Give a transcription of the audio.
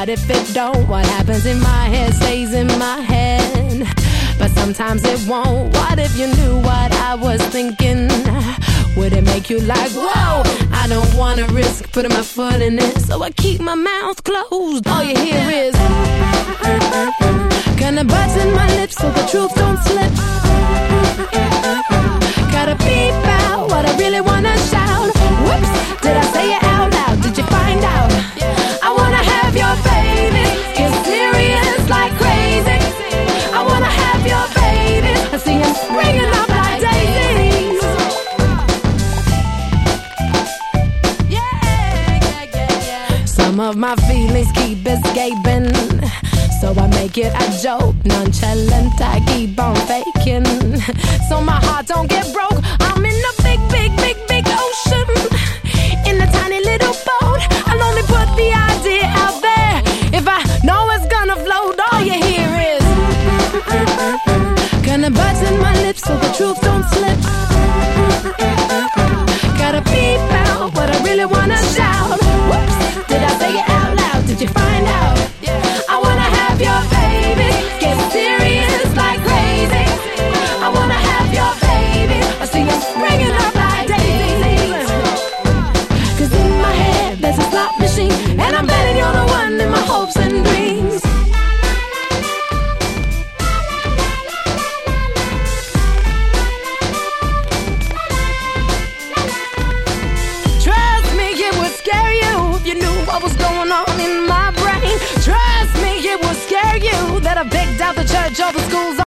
What if it don't? What happens in my head stays in my head, but sometimes it won't. What if you knew what I was thinking? Would it make you like, whoa? I don't wanna risk putting my foot in it, so I keep my mouth closed. All you hear is kinda button my lips so the truth don't slip. Gotta beep out what I really wanna shout. Whoops, did I say it out loud? Did you find out? I wanna have your baby, get serious like crazy. I wanna have your baby, I see him springing up like daisies. Some of my feelings keep escaping, so I make it a joke, nonchalant, I keep on faking. So my heart don't get broke, I'm in a big, big, big, big ocean. In a tiny little boat, I'll only put the idea out there. If I know it's gonna float, all you hear is gonna button my lips so the truth don't slip. Gotta beep out what I really wanna shout. Whoops, did I say it out loud? Did you find out? I wanna have your baby, get serious like crazy. I wanna have your baby, I see you springing up like daisies. Cause in my head there's a slot machine, and I'm betting you're the one in my hopes and dreams. Trust me, it would scare you if you knew what was going on in my brain. Trust me, it would scare you that I picked out the church or the schools.